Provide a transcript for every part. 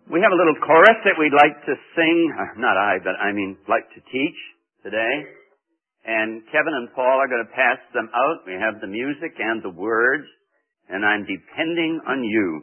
We have a little chorus that we'd like to sing, like to teach today. And Kevin and Paul are going to pass them out. We have the music and the words, and I'm depending on you.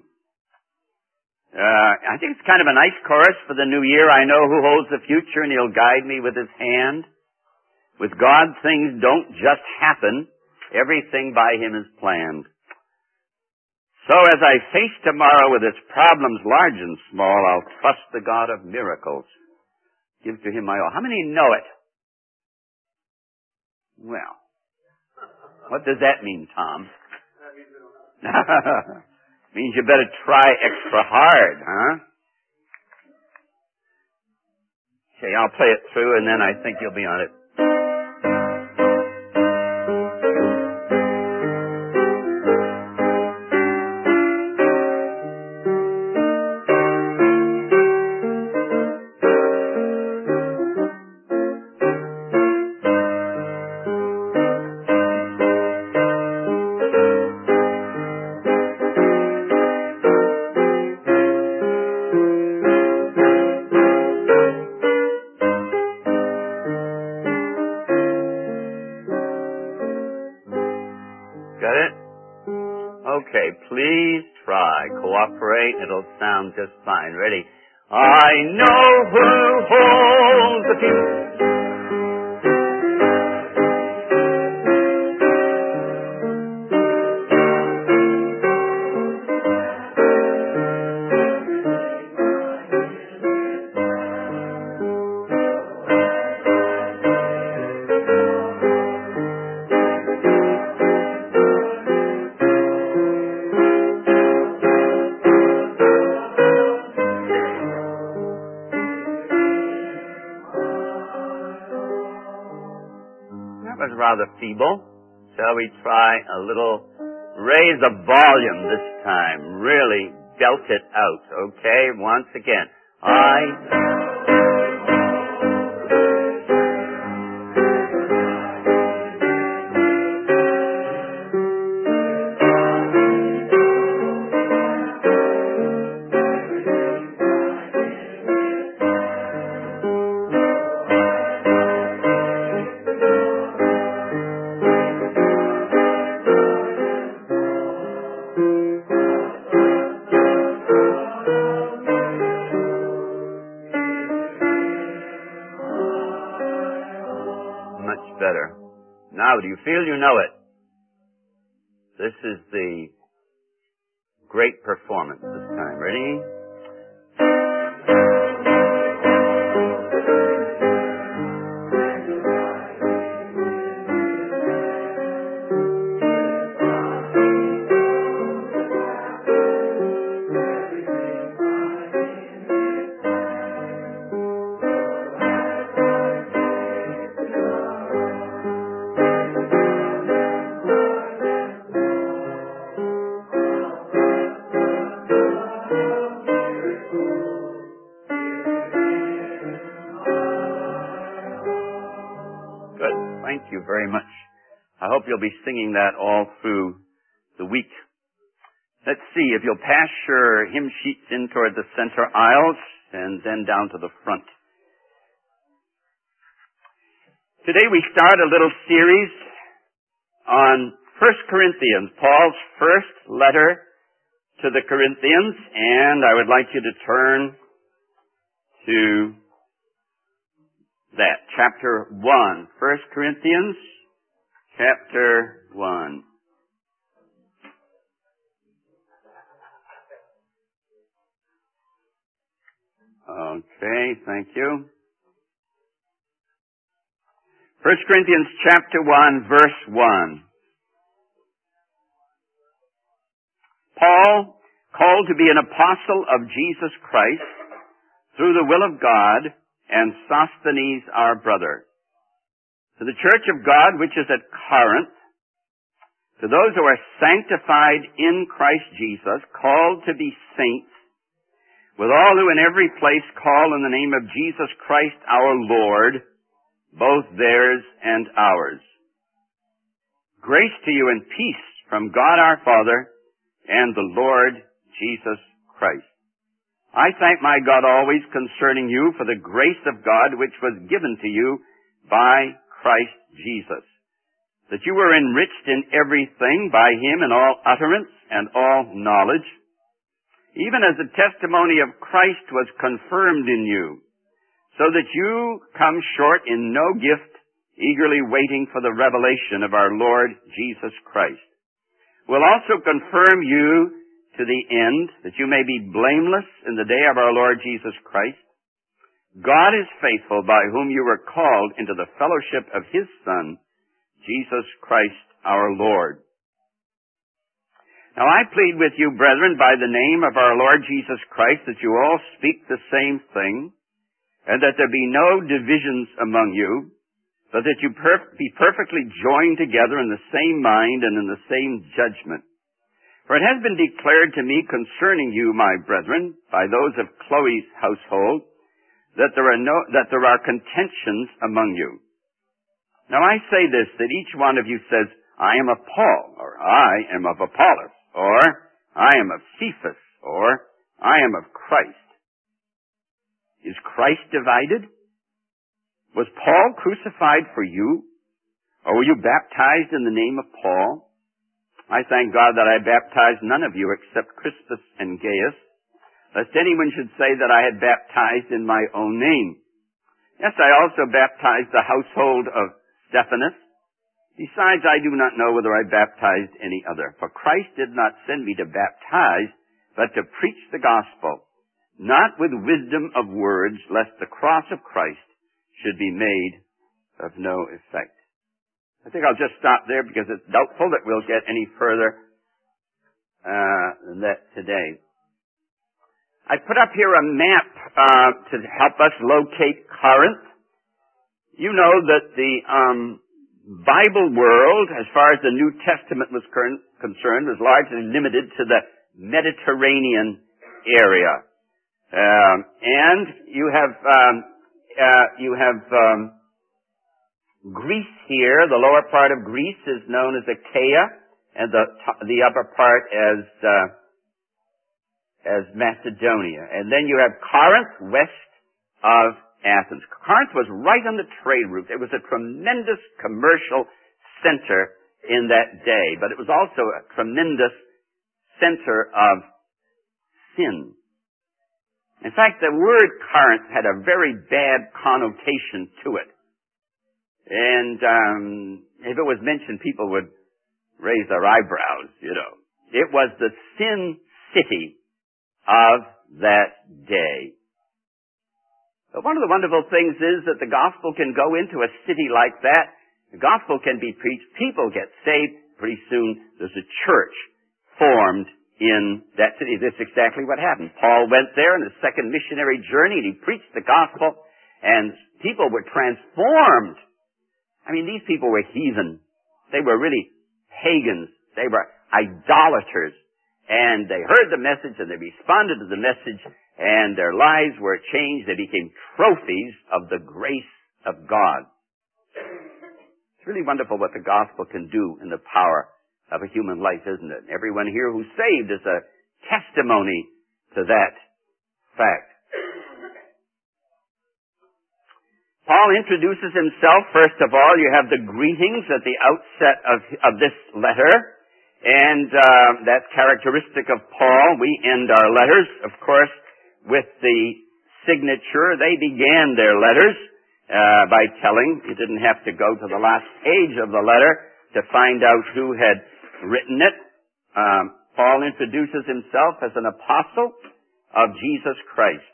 I think it's kind of a nice chorus for the new year. I know who holds the future, and he'll guide me with his hand. With God, things don't just happen. Everything by him is planned. So as I face tomorrow with its problems large and small, I'll trust the God of miracles. Give to him my all. How many know it? Well, what does that mean, Tom? Means you better try extra hard, huh? Okay, I'll play it through and then I think you'll be on it. Cooperate, it'll sound just fine. Ready? I know who holds the future. Rather feeble. Shall we try a little raise the volume this time? Really belt it out, okay? Once again. Better. Now, do you feel you know it? This is the great performance this time. Ready? Thank you very much. I hope you'll be singing that all through the week. Let's see, if you'll pass your hymn sheets in toward the center aisles and then down to the front. Today we start a little series on 1 Corinthians, Paul's first letter to the Corinthians, and I would like you to turn to that, chapter 1. 1 Corinthians, chapter 1. Okay, thank you. 1 Corinthians, chapter 1, verse 1. Paul, called to be an apostle of Jesus Christ, through the will of God, and Sosthenes our brother. To the church of God which is at Corinth, to those who are sanctified in Christ Jesus, called to be saints, with all who in every place call in the name of Jesus Christ our Lord, both theirs and ours. Grace to you and peace from God our Father and the Lord Jesus Christ. I thank my God always concerning you for the grace of God which was given to you by Christ Jesus, that you were enriched in everything by him in all utterance and all knowledge, even as the testimony of Christ was confirmed in you, so that you come short in no gift, eagerly waiting for the revelation of our Lord Jesus Christ, will also confirm you to the end, that you may be blameless in the day of our Lord Jesus Christ. God is faithful, by whom you were called into the fellowship of his Son, Jesus Christ our Lord. Now I plead with you, brethren, by the name of our Lord Jesus Christ, that you all speak the same thing, and that there be no divisions among you, but that you be perfectly joined together in the same mind and in the same judgment. For it has been declared to me concerning you, my brethren, by those of Chloe's household, that there are contentions among you. Now I say this, that each one of you says, I am of Paul, or I am of Apollos, or I am of Cephas, or I am of Christ. Is Christ divided? Was Paul crucified for you? Or were you baptized in the name of Paul? I thank God that I baptized none of you except Crispus and Gaius, lest anyone should say that I had baptized in my own name. Yes, I also baptized the household of Stephanas. Besides, I do not know whether I baptized any other. For Christ did not send me to baptize, but to preach the gospel, not with wisdom of words, lest the cross of Christ should be made of no effect. I think I'll just stop there because it's doubtful that we'll get any further than that today. I put up here a map to help us locate Corinth. You know that the Bible world, as far as the New Testament was concerned, was largely limited to the Mediterranean area. And you have Greece here. The lower part of Greece is known as Achaia, and the upper part as Macedonia. And then you have Corinth west of Athens. Corinth was right on the trade route. It was a tremendous commercial center in that day, but it was also a tremendous center of sin. In fact, the word Corinth had a very bad connotation to it. And if it was mentioned, people would raise their eyebrows, you know. It was the sin city of that day. But one of the wonderful things is that the gospel can go into a city like that. The gospel can be preached. People get saved. Pretty soon there's a church formed in that city. This is exactly what happened. Paul went there on his second missionary journey and he preached the gospel and people were transformed. I mean, these people were heathen. They were really pagans. They were idolaters. And they heard the message and they responded to the message and their lives were changed. They became trophies of the grace of God. It's really wonderful what the gospel can do in the power of a human life, isn't it? Everyone here who's saved is a testimony to that fact. Paul introduces himself. First of all, you have the greetings at the outset of this letter. And that's characteristic of Paul. We end our letters, of course, with the signature. They began their letters by telling. You didn't have to go to the last page of the letter to find out who had written it. Paul introduces himself as an apostle of Jesus Christ.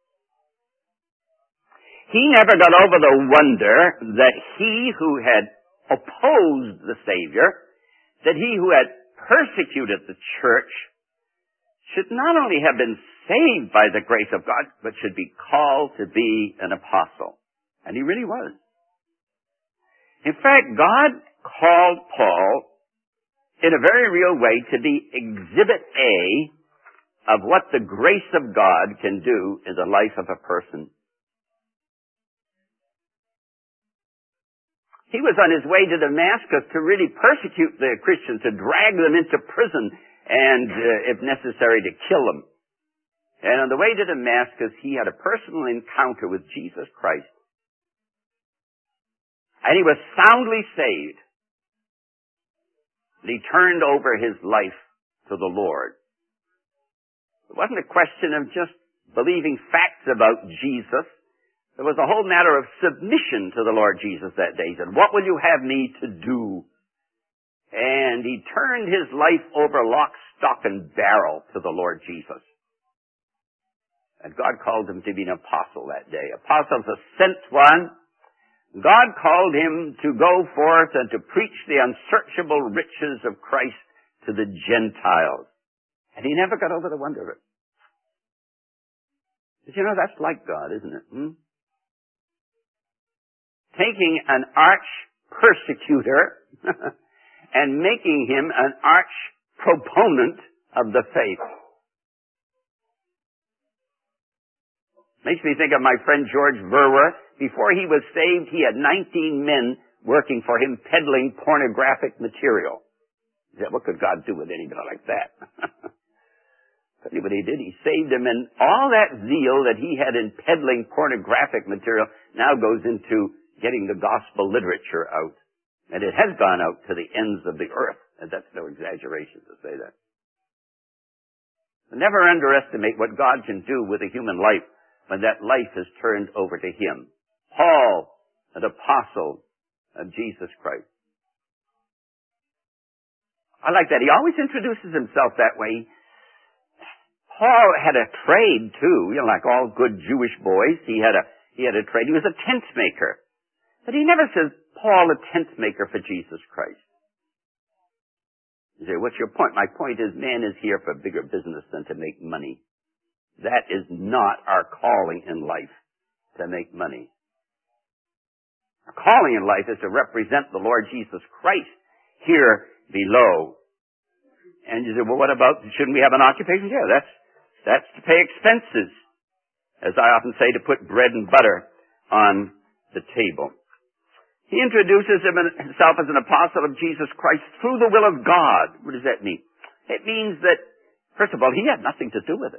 He never got over the wonder that he who had opposed the Savior, that he who had persecuted the church, should not only have been saved by the grace of God, but should be called to be an apostle. And he really was. In fact, God called Paul in a very real way to be exhibit A of what the grace of God can do in the life of a person. He was on his way to Damascus to really persecute the Christians, to drag them into prison, and, if necessary, to kill them. And on the way to Damascus, he had a personal encounter with Jesus Christ. And he was soundly saved. And he turned over his life to the Lord. It wasn't a question of just believing facts about Jesus. There was a whole matter of submission to the Lord Jesus that day. He said, "What will you have me to do?" And he turned his life over lock, stock, and barrel to the Lord Jesus. And God called him to be an apostle that day. Apostle's a sent one. God called him to go forth and to preach the unsearchable riches of Christ to the Gentiles. And he never got over the wonder of it. But you know, that's like God, isn't it? Taking an arch persecutor and making him an arch proponent of the faith. Makes me think of my friend George Verwer. Before he was saved, he had 19 men working for him peddling pornographic material. He said, what could God do with anybody like that? Tell you what he did. He saved him, and all that zeal that he had in peddling pornographic material now goes into getting the gospel literature out. And it has gone out to the ends of the earth. And that's no exaggeration to say that. Never underestimate what God can do with a human life when that life is turned over to him. Paul, an apostle of Jesus Christ. I like that. He always introduces himself that way. Paul had a trade too, like all good Jewish boys. He had a trade. He was a tent maker. But he never says, Paul, a tent maker for Jesus Christ. You say, what's your point? My point is, man is here for bigger business than to make money. That is not our calling in life, to make money. Our calling in life is to represent the Lord Jesus Christ here below. And you say, well, what about, shouldn't we have an occupation? Yeah, that's to pay expenses. As I often say, to put bread and butter on the table. He introduces himself as an apostle of Jesus Christ through the will of God. What does that mean? It means that, first of all, he had nothing to do with it.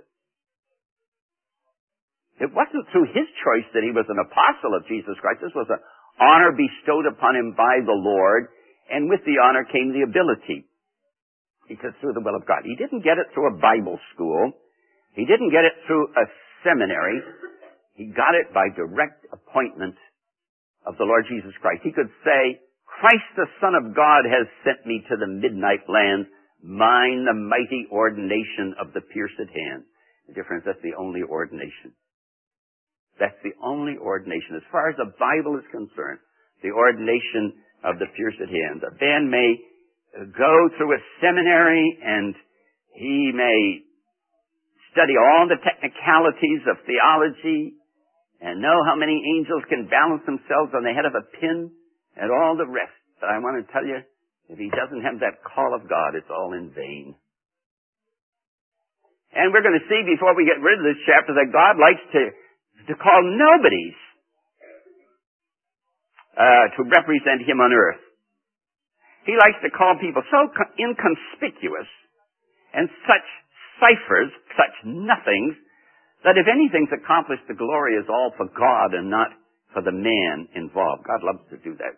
It wasn't through his choice that he was an apostle of Jesus Christ. This was an honor bestowed upon him by the Lord, and with the honor came the ability. Because through the will of God. He didn't get it through a Bible school. He didn't get it through a seminary. He got it by direct appointment of the Lord Jesus Christ. He could say, Christ the Son of God has sent me to the midnight land, mine the mighty ordination of the pierced hand. The difference, that's the only ordination. That's the only ordination. As far as the Bible is concerned, the ordination of the pierced hand. A man may go through a seminary and he may study all the technicalities of theology and know how many angels can balance themselves on the head of a pin and all the rest. But I want to tell you, if he doesn't have that call of God, it's all in vain. And we're going to see before we get rid of this chapter that God likes to call nobodies to represent him on earth. He likes to call people so inconspicuous and such ciphers, such nothings, that if anything's accomplished, the glory is all for God and not for the man involved. God loves to do that.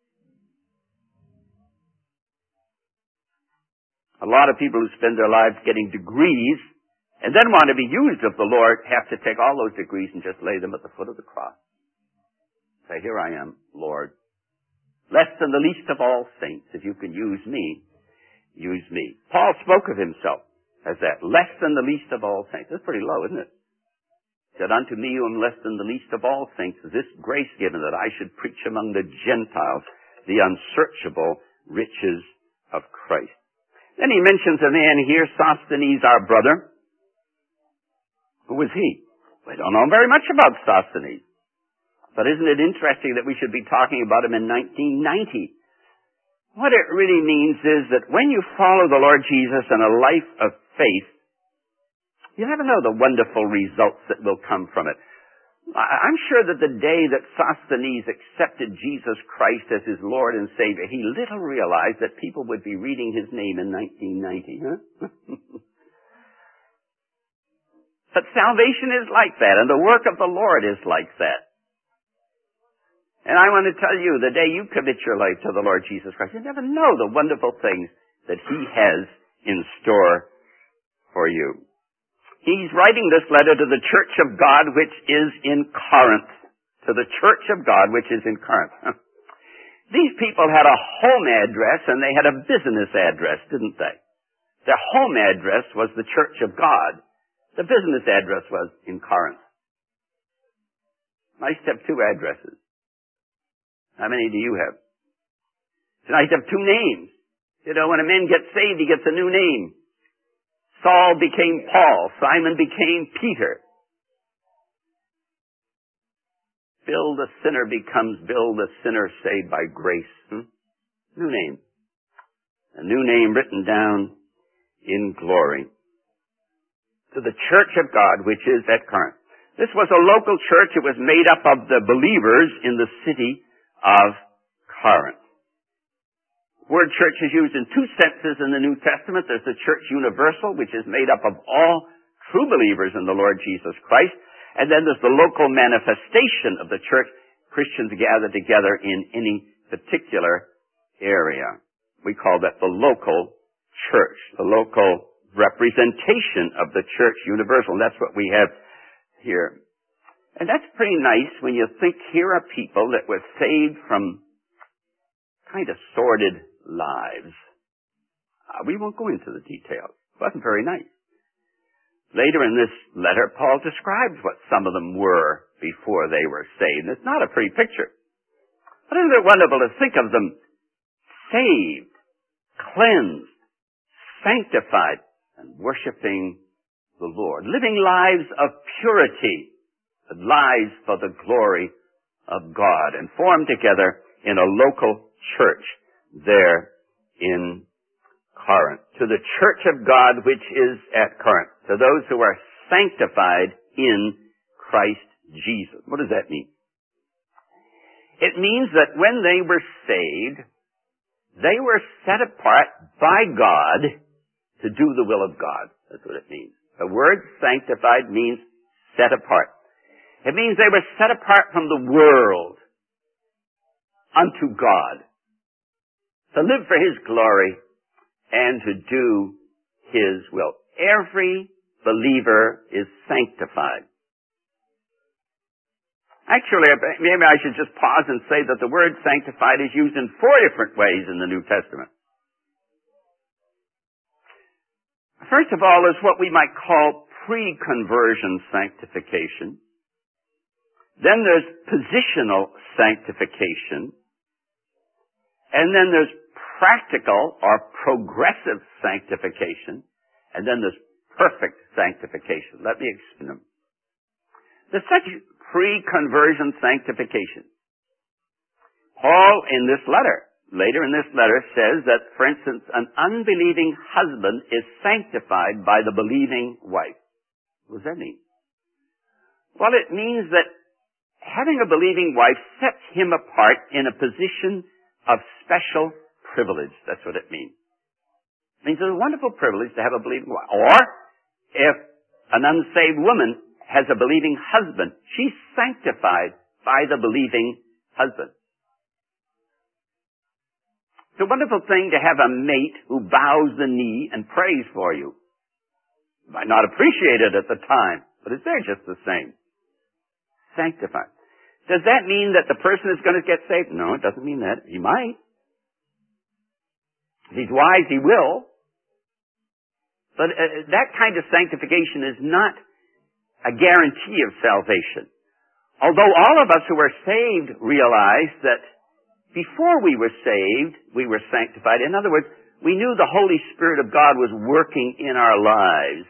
A lot of people who spend their lives getting degrees and then want to be used of the Lord have to take all those degrees and just lay them at the foot of the cross. Say, here I am, Lord. Less than the least of all saints. If you can use me, use me. Paul spoke of himself as that. Less than the least of all saints. That's pretty low, isn't it? He said, unto me who am less than the least of all saints, this grace given that I should preach among the Gentiles the unsearchable riches of Christ. Then he mentions a man here, Sosthenes, our brother. Who was he? We don't know very much about Sosthenes. But isn't it interesting that we should be talking about him in 1990? What it really means is that when you follow the Lord Jesus in a life of faith, you never know the wonderful results that will come from it. I'm sure that the day that Sosthenes accepted Jesus Christ as his Lord and Savior, he little realized that people would be reading his name in 1990. But salvation is like that, and the work of the Lord is like that. And I want to tell you, the day you commit your life to the Lord Jesus Christ, you never know the wonderful things that He has in store for you. He's writing this letter to the church of God which is in Corinth. To the church of God which is in Corinth. These people had a home address and they had a business address, didn't they? Their home address was the church of God. The business address was in Corinth. Nice to have two addresses. How many do you have? It's nice to have two names. You know, when a man gets saved, he gets a new name. Saul became Paul. Simon became Peter. Bill the sinner becomes Bill the sinner saved by grace. New name. A new name written down in glory. To the church of God, which is at Corinth. This was a local church. It was made up of the believers in the city of Corinth. The word church is used in two senses in the New Testament. There's the church universal, which is made up of all true believers in the Lord Jesus Christ. And then there's the local manifestation of the church, Christians gather together in any particular area. We call that the local church, the local representation of the church universal. And that's what we have here. And that's pretty nice when you think here are people that were saved from kind of sordid lives. We won't go into the details. It wasn't very nice. Later in this letter, Paul describes what some of them were before they were saved. It's not a pretty picture. But isn't it wonderful to think of them saved, cleansed, sanctified, and worshiping the Lord, living lives of purity, lives for the glory of God, and formed together in a local church there in Corinth. To the church of God which is at Corinth, to those who are sanctified in Christ Jesus. What does that mean? It means that when they were saved, they were set apart by God to do the will of God. That's what it means. The word sanctified means set apart. It means they were set apart from the world unto God, to live for His glory and to do His will. Every believer is sanctified. Actually, maybe I should just pause and say that the word sanctified is used in 4 different ways in the New Testament. First of all is what we might call pre-conversion sanctification. Then there's positional sanctification. And then there's practical or progressive sanctification. And then there's perfect sanctification. Let me explain them. There's such pre-conversion sanctification. Paul, in this letter, later in this letter, says that, for instance, an unbelieving husband is sanctified by the believing wife. What does that mean? Well, it means that having a believing wife sets him apart in a position of special privilege. That's what it means. It means it's a wonderful privilege to have a believing wife. Or, if an unsaved woman has a believing husband, she's sanctified by the believing husband. It's a wonderful thing to have a mate who bows the knee and prays for you. You might not appreciate it at the time, but it's there just the same. Sanctified. Does that mean that the person is going to get saved? No, it doesn't mean that. He might. If he's wise, he will. But that kind of sanctification is not a guarantee of salvation. Although all of us who are saved realize that before we were saved, we were sanctified. In other words, we knew the Holy Spirit of God was working in our lives.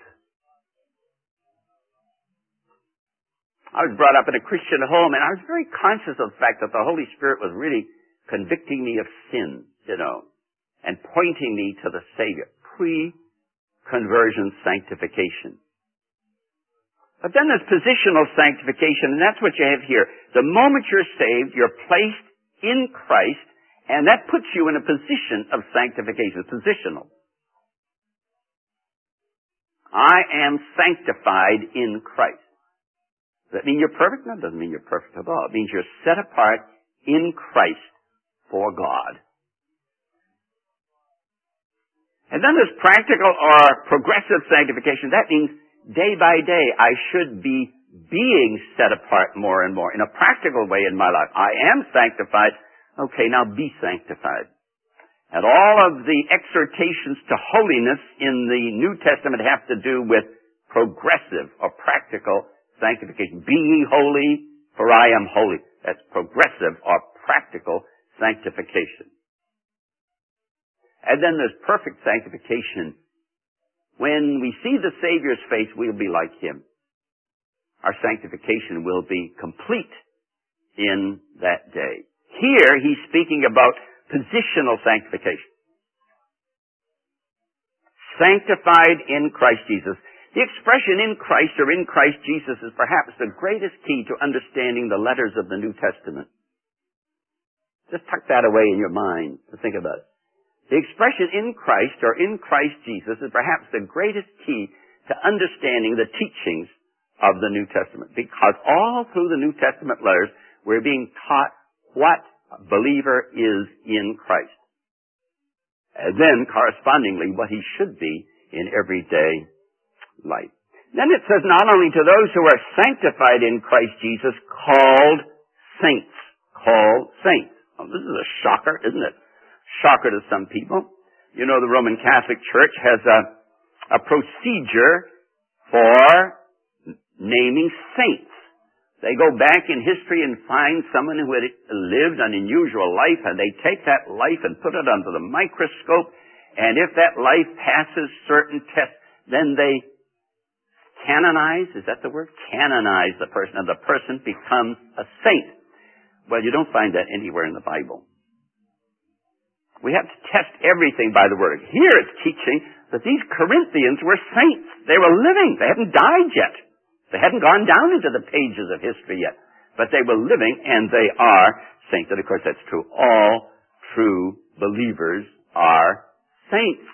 I was brought up in a Christian home, and I was very conscious of the fact that the Holy Spirit was really convicting me of sin, and pointing me to the Savior. Pre-conversion sanctification. But then there's positional sanctification, and that's what you have here. The moment you're saved, you're placed in Christ, and that puts you in a position of sanctification. Positional. I am sanctified in Christ. Does that mean you're perfect? No, it doesn't mean you're perfect at all. It means you're set apart in Christ for God. And then there's practical or progressive sanctification. That means day by day I should be being set apart more and more in a practical way in my life. I am sanctified. Okay, now be sanctified. And all of the exhortations to holiness in the New Testament have to do with progressive or practical sanctification. Be ye holy, for I am holy. That's progressive or practical sanctification. And then there's perfect sanctification. When we see the Savior's face, we'll be like Him. Our sanctification will be complete in that day. Here, he's speaking about positional sanctification. Sanctified in Christ Jesus. The expression in Christ or in Christ Jesus is perhaps the greatest key to understanding the letters of the New Testament. Just tuck that away in your mind to think about it. The expression in Christ or in Christ Jesus is perhaps the greatest key to understanding the teachings of the New Testament. Because all through the New Testament letters, we're being taught what a believer is in Christ. And then, correspondingly, what he should be in everyday life. Then it says, not only to those who are sanctified in Christ Jesus, called saints. Called saints. Oh, this is a shocker, isn't it? Shocker to some people. You know, the Roman Catholic Church has a procedure for naming saints. They go back in history and find someone who had lived an unusual life, and they take that life and put it under the microscope, and if that life passes certain tests, then they canonize, is that the word? Canonize the person, and the person becomes a saint. Well, you don't find that anywhere in the Bible. We have to test everything by the Word. Here it's teaching that these Corinthians were saints. They were living. They hadn't died yet. They hadn't gone down into the pages of history yet. But they were living, and they are saints. And of course that's true. All true believers are saints.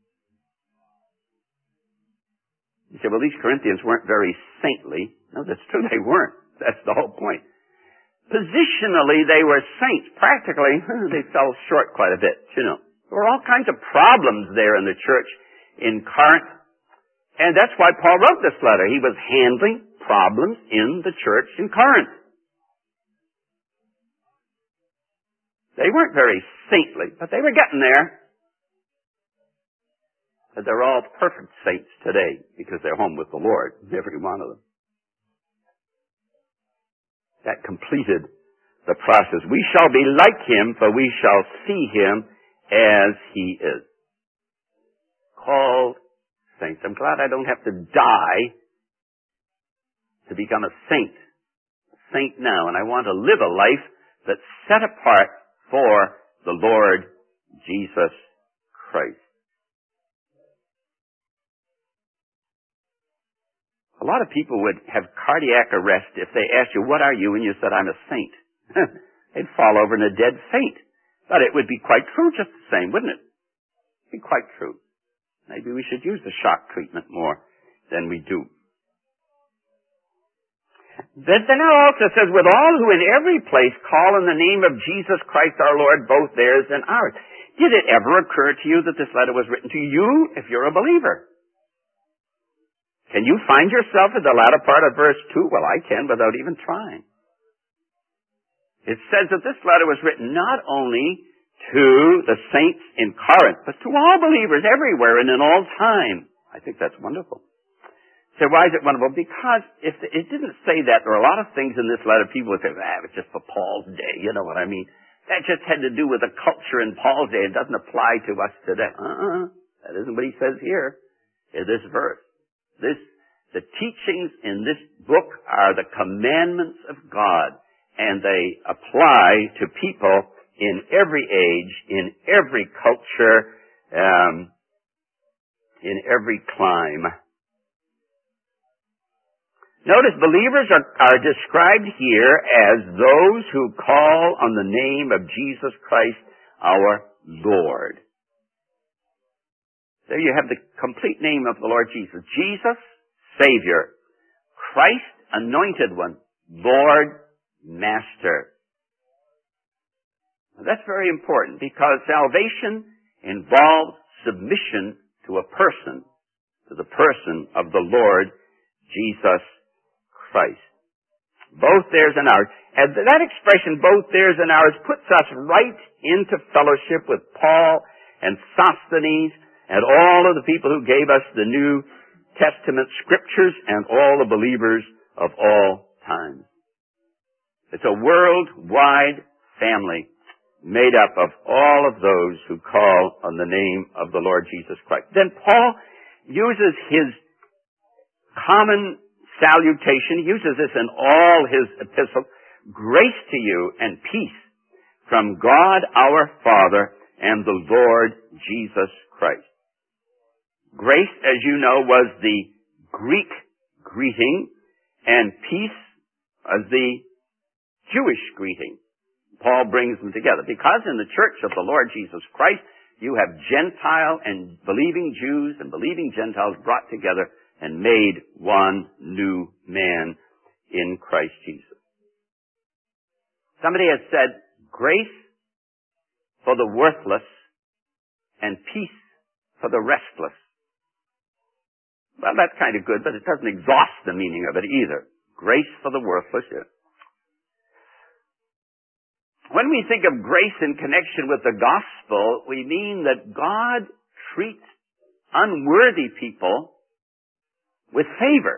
You say, well, these Corinthians weren't very saintly. No, that's true. They weren't. That's the whole point. Positionally, they were saints. Practically, they fell short quite a bit, you know. There were all kinds of problems there in the church in Corinth. And that's why Paul wrote this letter. He was handling problems in the church in Corinth. They weren't very saintly, but they were getting there. But they're all perfect saints today because they're home with the Lord, every one of them. That completed the process. We shall be like Him, for we shall see Him as He is. Called saints. I'm glad I don't have to die to become a saint. A saint now. And I want to live a life that's set apart for the Lord Jesus Christ. A lot of people would have cardiac arrest if they asked you, what are you? And you said, I'm a saint. They'd fall over in a dead faint. But it would be quite true just the same, wouldn't it? It'd be quite true. Maybe we should use the shock treatment more than we do. Then it also says, with all who in every place call on the name of Jesus Christ our Lord, both theirs and ours. Did it ever occur to you that this letter was written to you if you're a believer? Can you find yourself in the latter part of verse 2? Well, I can without even trying. It says that this letter was written not only to the saints in Corinth, but to all believers everywhere and in all time. I think that's wonderful. So why is it wonderful? Because if it didn't say that, there are a lot of things in this letter people would say, it's just for Paul's day, you know what I mean? That just had to do with the culture in Paul's day. It doesn't apply to us today. That isn't what he says here in this verse. The teachings in this book are the commandments of God, and they apply to people in every age, in every culture, in every clime. Notice believers are described here as those who call on the name of Jesus Christ our Lord. There you have the complete name of the Lord Jesus. Jesus, Savior. Christ, Anointed One. Lord, Master. Now, that's very important because salvation involves submission to a person, to the person of the Lord Jesus Christ. Both theirs and ours. And that expression, both theirs and ours, puts us right into fellowship with Paul and Sosthenes and all of the people who gave us the New Testament scriptures and all the believers of all times. It's a worldwide family made up of all of those who call on the name of the Lord Jesus Christ. Then Paul uses his common salutation, he uses this in all his epistles, grace to you and peace from God our Father and the Lord Jesus Christ. Grace, as you know, was the Greek greeting, and peace was the Jewish greeting. Paul brings them together because in the church of the Lord Jesus Christ, you have Gentile and believing Jews and believing Gentiles brought together and made one new man in Christ Jesus. Somebody has said, grace for the worthless and peace for the restless. Well, that's kind of good, but it doesn't exhaust the meaning of it either. Grace for the worthless. When we think of grace in connection with the gospel, we mean that God treats unworthy people with favor.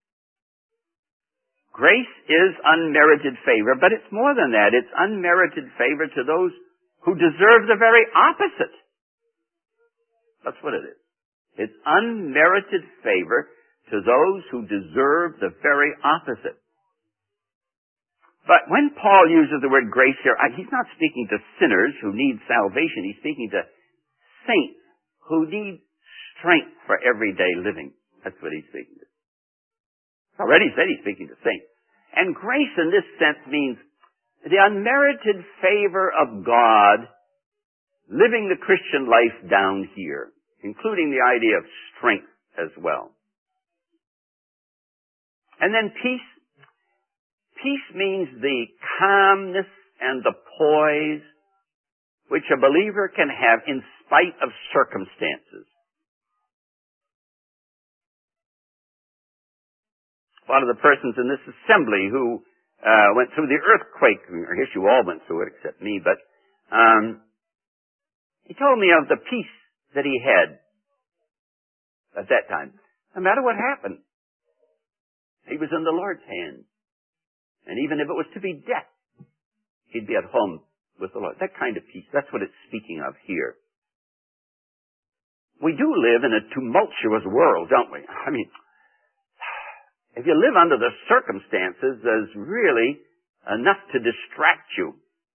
Grace is unmerited favor, but it's more than that. It's unmerited favor to those who deserve the very opposite. That's what it is. It's unmerited favor to those who deserve the very opposite. But when Paul uses the word grace here, he's not speaking to sinners who need salvation. He's speaking to saints who need strength for everyday living. That's what he's speaking to. Already said he's speaking to saints. And grace in this sense means the unmerited favor of God living the Christian life down here, including the idea of strength as well. And then peace. Peace means the calmness and the poise which a believer can have in spite of circumstances. One of the persons in this assembly who went through the earthquake, I guess you all went through it except me, but he told me of the peace that he had at that time. No matter what happened, he was in the Lord's hands. And even if it was to be death, he'd be at home with the Lord. That kind of peace, that's what it's speaking of here. We do live in a tumultuous world, don't we? I mean, if you live under the circumstances, there's really enough to distract you.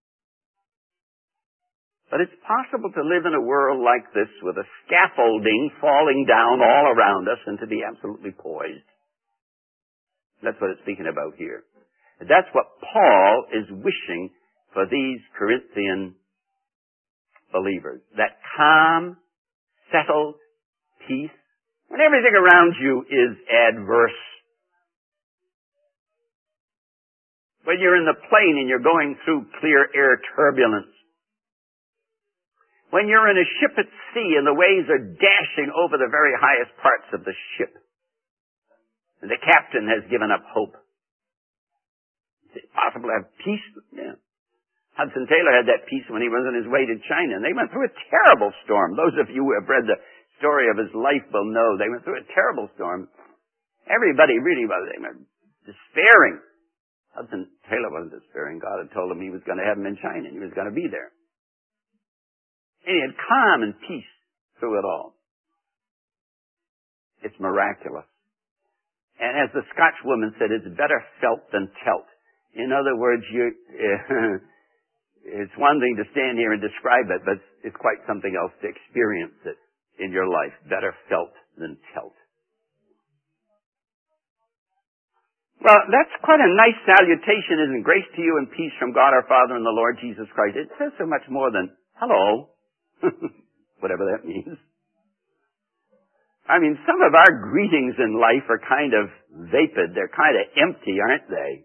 But it's possible to live in a world like this with a scaffolding falling down all around us and to be absolutely poised. That's what it's speaking about here. And that's what Paul is wishing for these Corinthian believers. That calm, settled peace when everything around you is adverse. When you're in the plane and you're going through clear air turbulence. When you're in a ship at sea and the waves are dashing over the very highest parts of the ship. And the captain has given up hope. Is it possible to have peace? Yeah. Hudson Taylor had that peace when he was on his way to China, and they went through a terrible storm. Those of you who have read the story of his life will know they went through a terrible storm. Everybody really was despairing. Hudson Taylor wasn't despairing. God had told him he was going to have him in China, and he was going to be there. And he had calm and peace through it all. It's miraculous. And as the Scotch woman said, it's better felt than telt. In other words, it's one thing to stand here and describe it, but it's quite something else to experience it in your life. Better felt than telt. Well, that's quite a nice salutation, isn't it? Grace to you and peace from God our Father and the Lord Jesus Christ. It says so much more than hello, whatever that means. I mean, some of our greetings in life are kind of vapid. They're kind of empty, aren't they?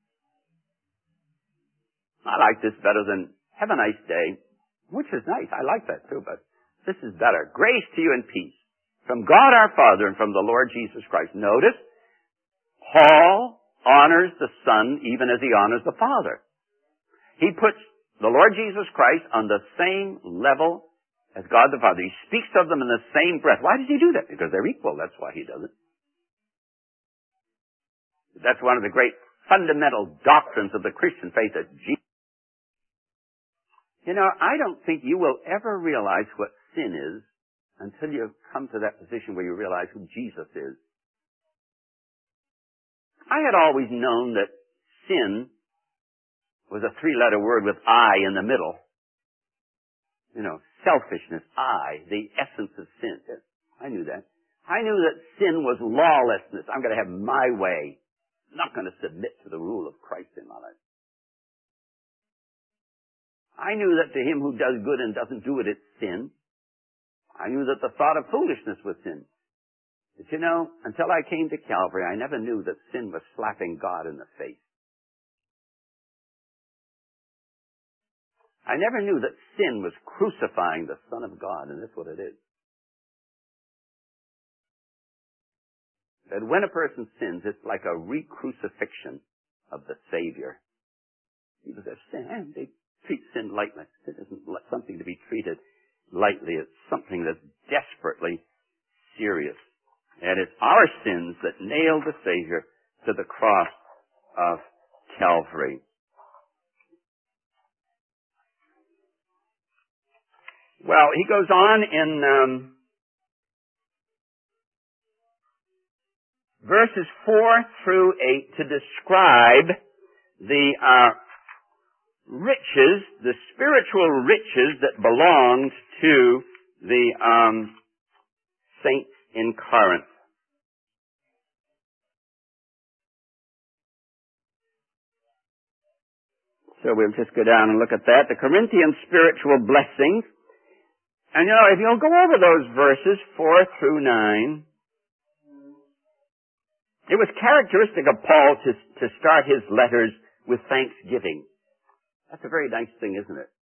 I like this better than have a nice day, which is nice. I like that too, but this is better. Grace to you and peace from God our Father and from the Lord Jesus Christ. Notice, Paul honors the Son even as he honors the Father. He puts the Lord Jesus Christ on the same level as God the Father. He speaks of them in the same breath. Why does he do that? Because they're equal. That's why he does it. That's one of the great fundamental doctrines of the Christian faith, that Jesus. You know, I don't think you will ever realize what sin is until you come to that position where you realize who Jesus is. I had always known that sin was a three-letter word with I in the middle. You know, selfishness, I, the essence of sin. I knew that. I knew that sin was lawlessness. I'm going to have my way. I'm not going to submit to the rule of Christ in my life. I knew that to him who does good and doesn't do it, it's sin. I knew that the thought of foolishness was sin. But you know, until I came to Calvary, I never knew that sin was slapping God in the face. I never knew that sin was crucifying the Son of God, and that's what it is. That when a person sins, it's like a re-crucifixion of the Savior. People say, sin, they treat sin lightly. It isn't something to be treated lightly. It's something that's desperately serious. And it's our sins that nailed the Savior to the cross of Calvary. Well, he goes on in verses 4 through 8 to describe the riches, the spiritual riches that belonged to the saints in Corinth. So we'll just go down and look at that. The Corinthian spiritual blessings. And you know, if you'll go over those verses 4 through 9, it was characteristic of Paul to start his letters with thanksgiving. That's a very nice thing, isn't it?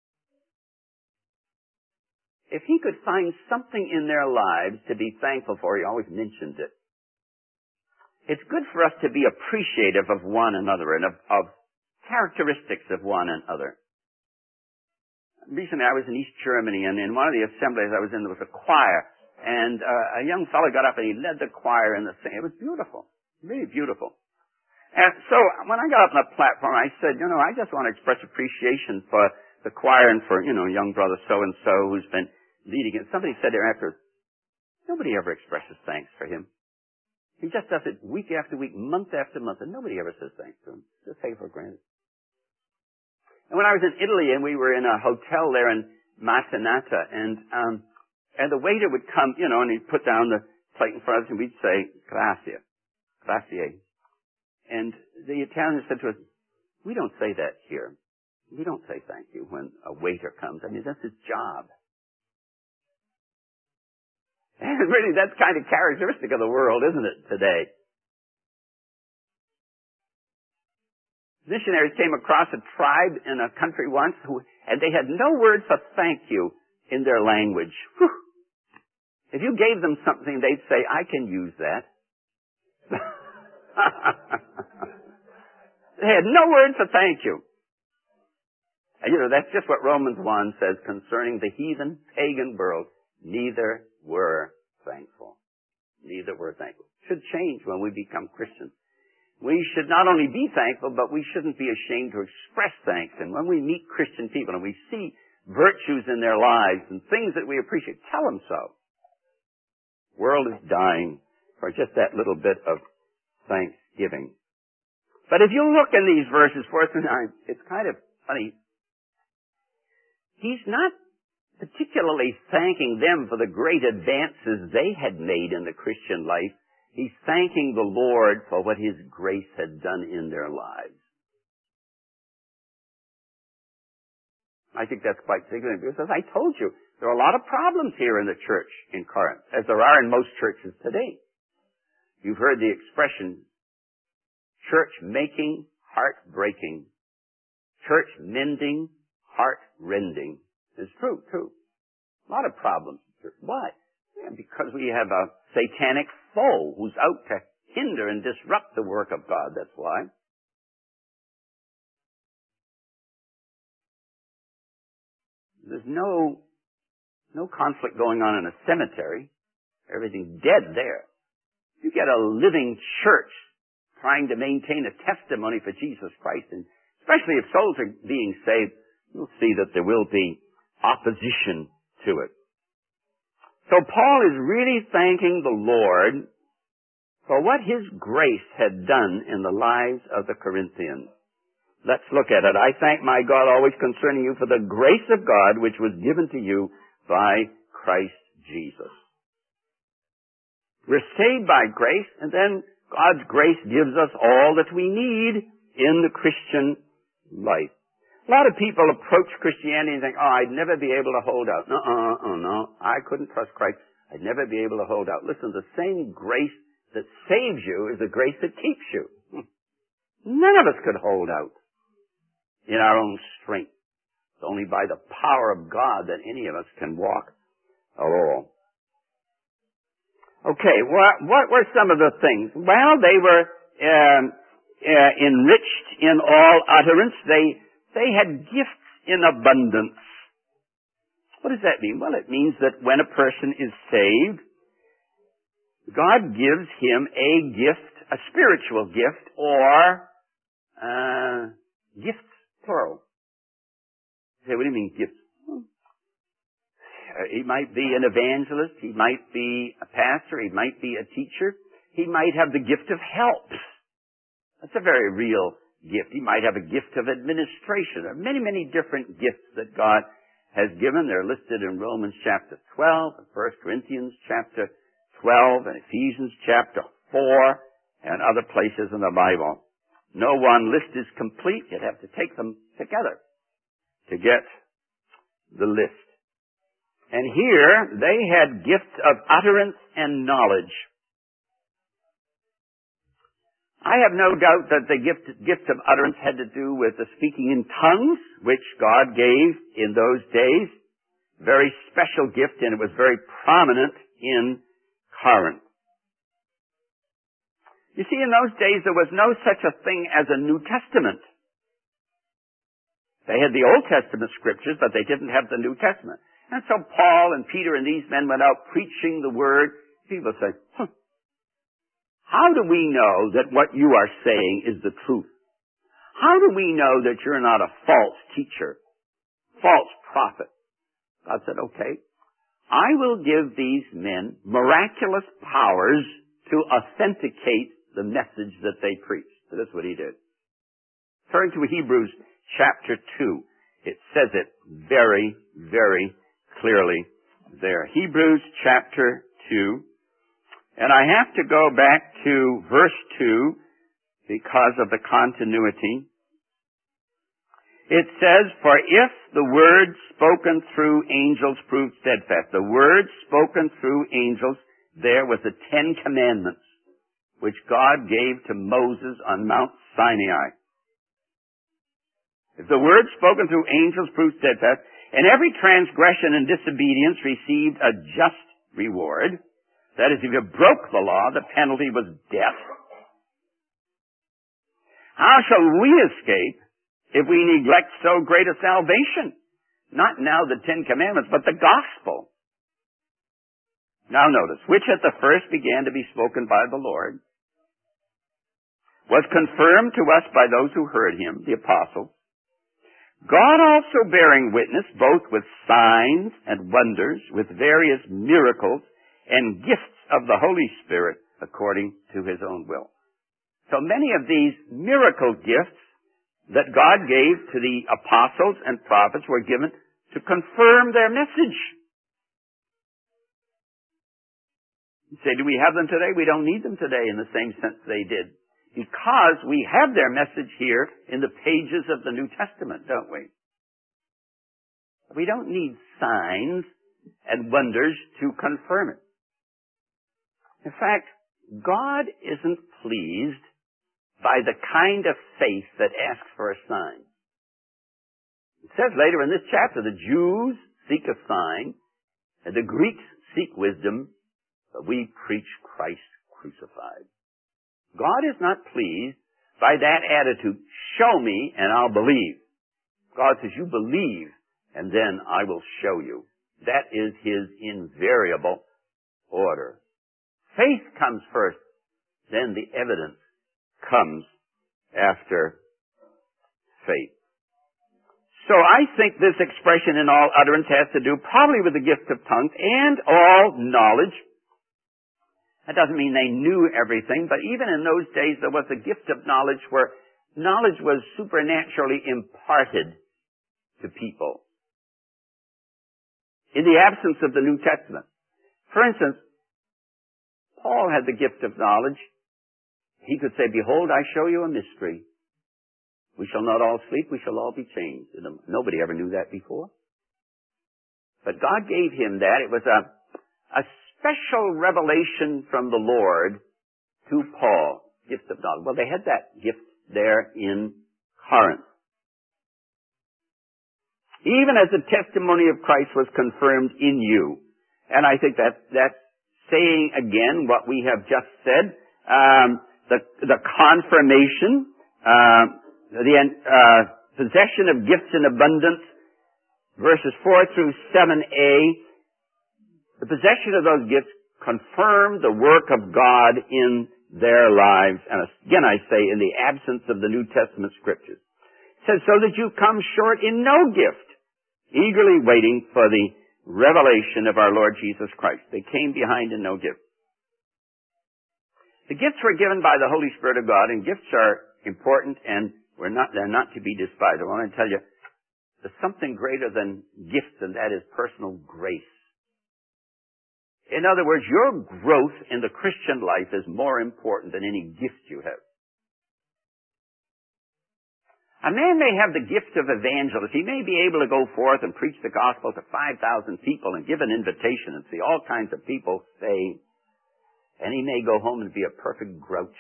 If he could find something in their lives to be thankful for, he always mentioned it. It's good for us to be appreciative of one another and of characteristics of one another. Recently I was in East Germany, and in one of the assemblies I was in, there was a choir, and a young fellow got up and he led the choir in the singing. It was beautiful, really beautiful. And so when I got up on the platform, I said, you know, I just want to express appreciation for the choir and for, you know, young brother so-and-so who's been leading it. Somebody said thereafter, nobody ever expresses thanks for him. He just does it week after week, month after month, and nobody ever says thanks to him. Just take it for granted. And when I was in Italy, and we were in a hotel there in Macerata, and the waiter would come, you know, and he'd put down the plate in front of us, and we'd say, grazie, grazie. And the Italian said to us, we don't say that here. We don't say thank you when a waiter comes. I mean, that's his job. And really, that's kind of characteristic of the world, isn't it, today? Missionaries came across a tribe in a country once, and they had no word for thank you in their language. Whew. If you gave them something, they'd say, I can use that. They had no word for thank you. And you know, that's just what Romans 1 says concerning the heathen, pagan world. Neither were thankful. Neither were thankful. It should change when we become Christians. We should not only be thankful, but we shouldn't be ashamed to express thanks. And when we meet Christian people and we see virtues in their lives and things that we appreciate, tell them so. The world is dying for just that little bit of thanksgiving. But if you look in these verses 4 through 9, it's kind of funny. He's not particularly thanking them for the great advances they had made in the Christian life. He's thanking the Lord for what His grace had done in their lives. I think that's quite significant because, as I told you, There are a lot of problems here in the church in Corinth, as there are in most churches today. You've heard the expression, church making, heart breaking. Church mending, heart rending. It's true, too. A lot of problems. Why? Yeah, because we have a satanic foe who's out to hinder and disrupt the work of God. That's why. There's no conflict going on in a cemetery. Everything's dead there. You get a living church trying to maintain a testimony for Jesus Christ, and especially if souls are being saved, you'll see that there will be opposition to it. So Paul is really thanking the Lord for what His grace had done in the lives of the Corinthians. Let's look at it. I thank my God always concerning you for the grace of God which was given to you by Christ Jesus. We're saved by grace, and then God's grace gives us all that we need in the Christian life. A lot of people approach Christianity and think, oh, I'd never be able to hold out. No, I couldn't trust Christ. I'd never be able to hold out. Listen, the same grace that saves you is the grace that keeps you. None of us could hold out in our own strength. It's only by the power of God that any of us can walk at all. Okay, what were some of the things? Well, they were enriched in all utterance. They had gifts in abundance. What does that mean? Well, it means that when a person is saved, God gives him a gift, a spiritual gift, or gifts, plural. You say, what do you mean gifts? He might be an evangelist. He might be a pastor. He might be a teacher. He might have the gift of help. That's a very real gift. He might have a gift of administration. There are many, many different gifts that God has given. They're listed in Romans chapter 12, and 1 Corinthians chapter 12, and Ephesians chapter 4, and other places in the Bible. No one list is complete. You'd have to take them together to get the list. And here, they had gifts of utterance and knowledge. I have no doubt that the gift of utterance had to do with the speaking in tongues, which God gave in those days. Very special gift, and it was very prominent in Corinth. You see, in those days, there was no such a thing as a New Testament. They had the Old Testament scriptures, but they didn't have the New Testament. And so Paul and Peter and these men went out preaching the word. People say, how do we know that what you are saying is the truth? How do we know that you're not a false teacher, false prophet? God said, okay, I will give these men miraculous powers to authenticate the message that they preached. So that's what he did. Turn to Hebrews chapter 2. It says it very, very clearly there. Hebrews chapter 2. And I have to go back to verse 2 because of the continuity. It says, for if the word spoken through angels proved steadfast. The word spoken through angels there was the 10 Commandments, which God gave to Moses on Mount Sinai. If the word spoken through angels proved steadfast, and every transgression and disobedience received a just reward, that is, if you broke the law, the penalty was death. How shall we escape if we neglect so great a salvation? Not now the 10 Commandments, but the gospel. Now notice, which at the first began to be spoken by the Lord, was confirmed to us by those who heard him, the apostles, God also bearing witness both with signs and wonders, with various miracles and gifts of the Holy Spirit according to his own will. So many of these miracle gifts that God gave to the apostles and prophets were given to confirm their message. You say, do we have them today? We don't need them today in the same sense they did. Because we have their message here in the pages of the New Testament, don't we? We don't need signs and wonders to confirm it. In fact, God isn't pleased by the kind of faith that asks for a sign. It says later in this chapter, the Jews seek a sign, and the Greeks seek wisdom, but we preach Christ crucified. God is not pleased by that attitude. Show me and I'll believe. God says, you believe and then I will show you. That is His invariable order. Faith comes first, then the evidence comes after faith. So I think this expression in all utterance has to do probably with the gift of tongues and all knowledge. That doesn't mean they knew everything, but even in those days there was a gift of knowledge where knowledge was supernaturally imparted to people. In the absence of the New Testament. For instance, Paul had the gift of knowledge. He could say, behold, I show you a mystery. We shall not all sleep, we shall all be changed. Nobody ever knew that before. But God gave him that. It was a special revelation from the Lord to Paul. Gift of knowledge. Well, they had that gift there in Corinth. Even as the testimony of Christ was confirmed in you. And I think that's saying again what we have just said. The confirmation, possession of gifts in abundance, verses 4 through 7a, the possession of those gifts confirm the work of God in their lives. And again I say, in the absence of the New Testament Scriptures. It says, so that you come short in no gift, eagerly waiting for the revelation of our Lord Jesus Christ. They came behind in no gift. The gifts were given by the Holy Spirit of God, and gifts are important, and they're not to be despised. I want to tell you, there's something greater than gifts, and that is personal grace. In other words, your growth in the Christian life is more important than any gift you have. A man may have the gift of evangelist. He may be able to go forth and preach the gospel to 5,000 people and give an invitation and see all kinds of people saved. And he may go home and be a perfect grouch.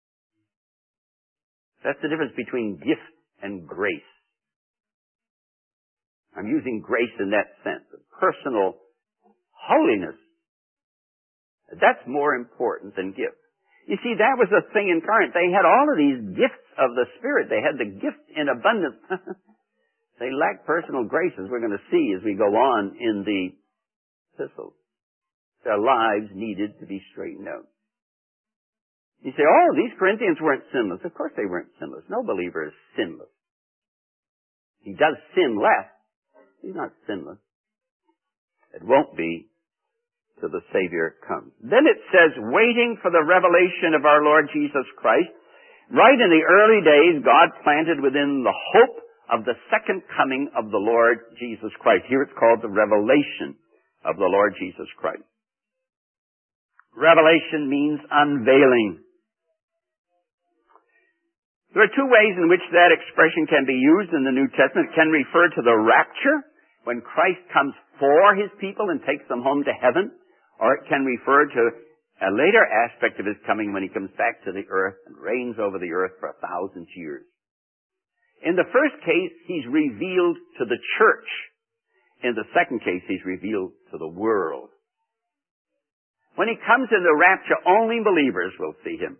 That's the difference between gift and grace. I'm using grace in that sense, of personal holiness. That's more important than gift. You see, that was the thing in Corinth. They had all of these gifts of the Spirit. They had the gift in abundance. They lacked personal grace, as we're going to see as we go on in the epistles. Their lives needed to be straightened out. You say, oh, these Corinthians weren't sinless. Of course they weren't sinless. No believer is sinless. He does sin less. He's not sinless. It won't be till the Savior comes. Then it says, waiting for the revelation of our Lord Jesus Christ. Right in the early days, God planted within the hope of the second coming of the Lord Jesus Christ. Here it's called the revelation of the Lord Jesus Christ. Revelation means unveiling. There are two ways in which that expression can be used in the New Testament. It can refer to the rapture, when Christ comes for His people and takes them home to heaven, or it can refer to a later aspect of His coming when He comes back to the earth and reigns over the earth for 1,000 years. In the first case, He's revealed to the church. In the second case, He's revealed to the world. When He comes in the rapture, only believers will see Him.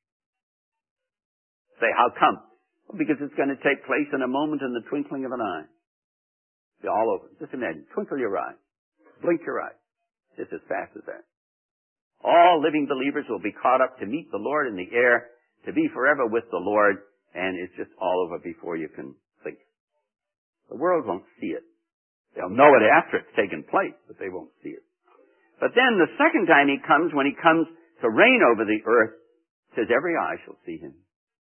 Say, how come? Well, because it's going to take place in a moment, in the twinkling of an eye. Be all over. Just imagine. Twinkle your eye. Blink your eye. Just as fast as that. All living believers will be caught up to meet the Lord in the air, to be forever with the Lord, and it's just all over before you can think. The world won't see it. They'll know it after it's taken place, but they won't see it. But then the second time He comes, when He comes to reign over the earth, it says every eye shall see Him.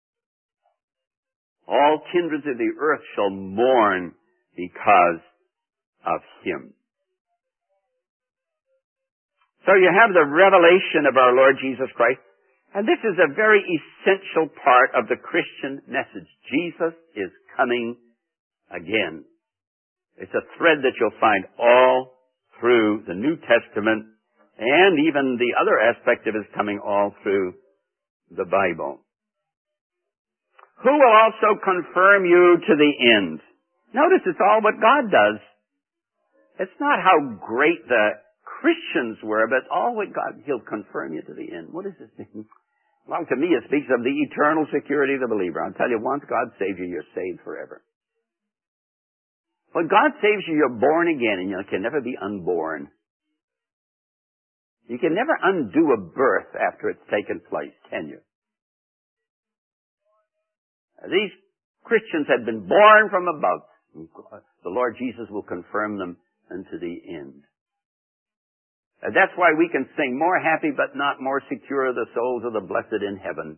All kindreds of the earth shall mourn because of Him. So you have the revelation of our Lord Jesus Christ, and this is a very essential part of the Christian message. Jesus is coming again. It's a thread that you'll find all through the New Testament, and even the other aspect of his coming all through the Bible. Who will also confirm you to the end? Notice it's all what God does. It's not how great the Christians were, but all what God, He'll confirm you to the end. What does this mean? Well, to me it speaks of the eternal security of the believer. I'll tell you, once God saves you, you're saved forever. When God saves you, you're born again, and you can never be unborn. You can never undo a birth after it's taken place, can you? These Christians had been born from above. The Lord Jesus will confirm them unto the end. And that's why we can sing, more happy but not more secure the souls of the blessed in heaven.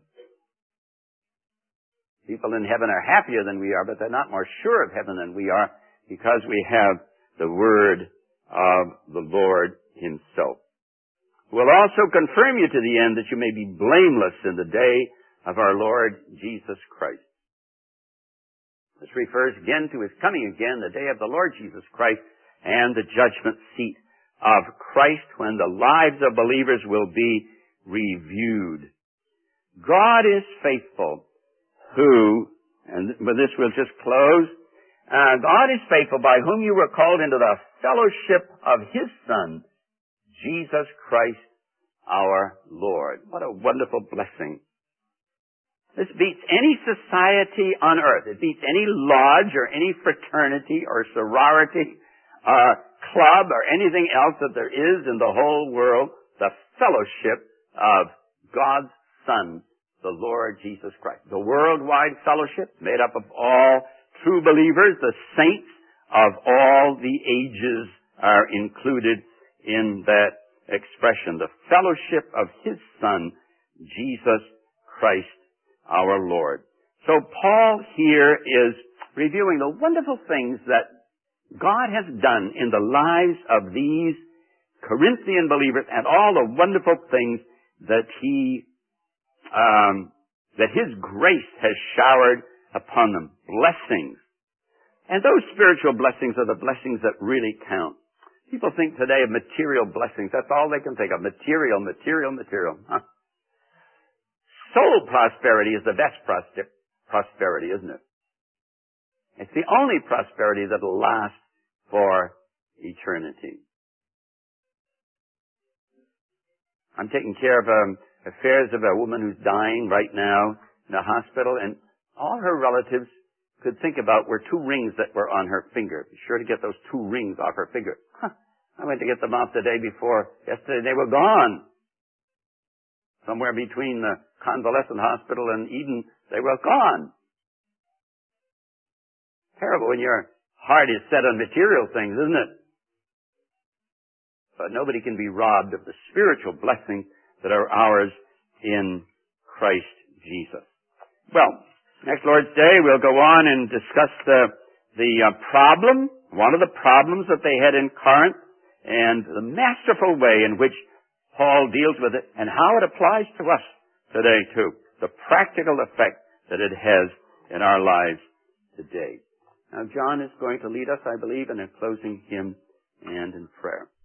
People in heaven are happier than we are, but they're not more sure of heaven than we are, because we have the word of the Lord Himself. Who will also confirm you to the end, that you may be blameless in the day of our Lord Jesus Christ. This refers again to His coming again, the day of the Lord Jesus Christ, and the judgment seat of Christ, when the lives of believers will be reviewed. God is faithful, who, and with this we'll just close, God is faithful, by whom you were called into the fellowship of His Son, Jesus Christ our Lord. What a wonderful blessing. This beats any society on earth. It beats any lodge or any fraternity or sorority club or anything else that there is in the whole world. The fellowship of God's Son, the Lord Jesus Christ. The worldwide fellowship made up of all true believers, the saints of all the ages are included in that expression. The fellowship of His Son, Jesus Christ our Lord. So Paul here is reviewing the wonderful things that God has done in the lives of these Corinthian believers, and all the wonderful things that that His grace has showered upon them. Blessings. And those spiritual blessings are the blessings that really count. People think today of material blessings. That's all they can think of. Material. Huh? Soul prosperity is the best prosperity, isn't it? It's the only prosperity that will last for eternity. I'm taking care of affairs of a woman who's dying right now in a hospital, and all her relatives could think about were 2 rings that were on her finger. Be sure to get those 2 rings off her finger. I went to get them off the day before. Yesterday they were gone. Somewhere between the convalescent hospital and Eden, they were gone. Terrible when your heart is set on material things, isn't it? But nobody can be robbed of the spiritual blessings that are ours in Christ Jesus. Well, next Lord's Day we'll go on and discuss the problem, one of the problems that they had in Corinth, and the masterful way in which Paul deals with it, and how it applies to us today too. The practical effect that it has in our lives today. Now John is going to lead us, I believe, in a closing hymn and in prayer.